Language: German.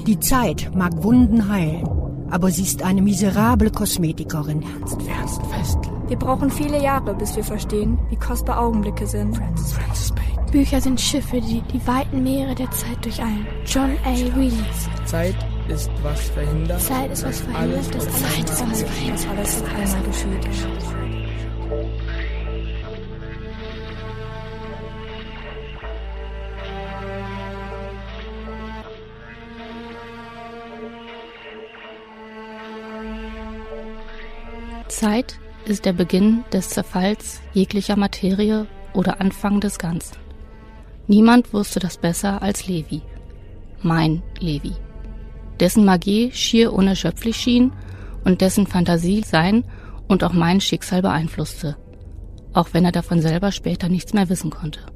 Die Zeit mag Wunden heilen, aber sie ist eine miserable Kosmetikerin. Ernst Festel. Wir brauchen viele Jahre, bis wir verstehen, wie kostbar Augenblicke sind. Francis Bacon. Bücher sind Schiffe, die die weiten Meere der Zeit durcheilen. John A. Reilly. Zeit ist was verhindert. Zeit ist was verhindert, das alles auf einmal geschieht. Zeit ist der Beginn des Zerfalls jeglicher Materie oder Anfang des Ganzen. Niemand wusste das besser als Levi. Mein Levi. Dessen Magie schier unerschöpflich schien und dessen Fantasie sein und auch mein Schicksal beeinflusste, auch wenn er davon selber später nichts mehr wissen konnte.